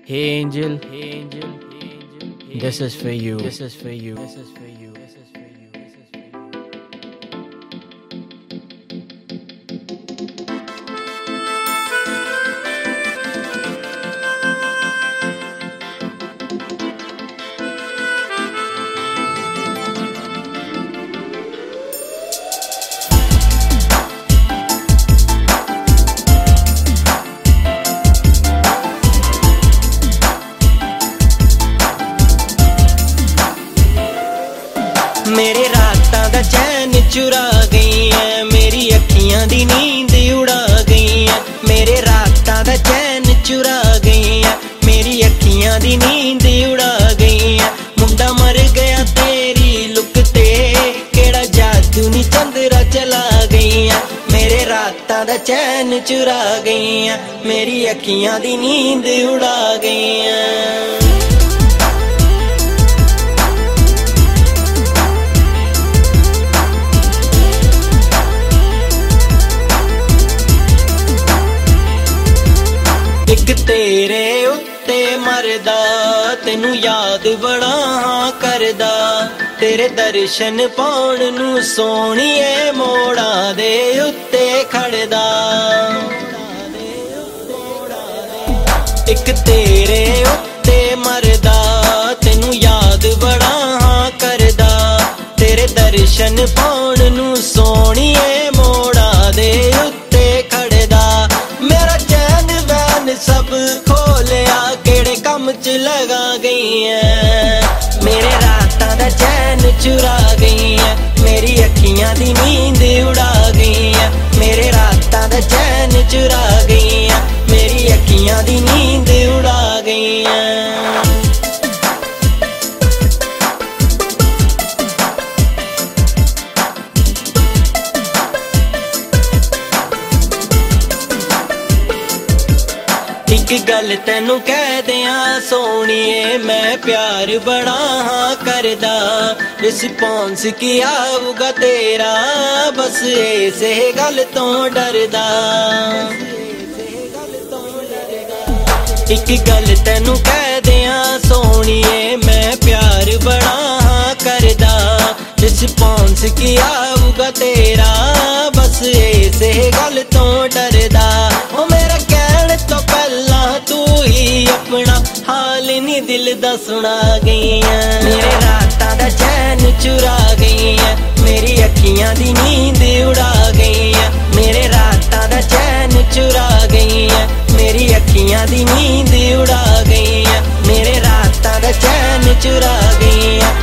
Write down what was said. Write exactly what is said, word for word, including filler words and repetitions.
Hey angel, hey angel, hey angel, this is for you. This is for you. This is for you. This is for you. This is for you. मेरे रातां दा चैन चुरा गई है, मेरी अखियां दी नींद उड़ा गई है। मेरे रातां दा चैन चुरा गई है, मेरी अखियां दी नींद उड़ा गई है। मुंडा मर गया तेरी लुक ते, केड़ा जादू नी चंदरा चला गई है। मेरे रातां दा चैन चुरा गई है, मेरी अखियां दी नींद उड़ा गई है। एक तेरे उत्ते मरदा, तेनू याद बड़ा हाँ करदा। तेरे दर्शन पाउण नू सोहणीए मोड़ा दे उत्ते खड़दा। एक तेरे उत्ते मरदा, तेनू याद बड़ा हाँ करदा। तेरे दर्शन पाउण नू सोहणीए मोड़ा दे उत्ते खड़दा। मेरा चैन वैन सब खोलिया, केड़े कम च लगा गई है। मेरे रातां दा चैन चुरा गई है, मेरी अखियां दी नींद उड़ा गई है। मेरे रातां दा चैन चुरा गई है, मेरी अखियां दी नींद उड़ा गई है। एक गल तेनू कह दियां सोहणीए, मैं प्यार बड़ा हाँ करदा। रिस्पॉन्स की आऊगा तेरा, बस इसे गल तो डरदा। एक गल तेनू कह दियां सोहणीए, मैं प्यार बड़ा हाँ करदा। रिस्पॉन्स की आऊगा तेरा, बस इसे गल तो डरदा। ओ मेरा कहण तो पहला तू ही अपना हाल नी दिल दा सुना गई है। मेरे रातां दा चैन चुरा गई है, मेरी अखियां दी नींद उड़ा गई है। मेरे रातां दा चैन चुरा गई है, मेरी अखियां दी नींद उड़ा गई है। मेरे रातां दा चैन चुरा गई है,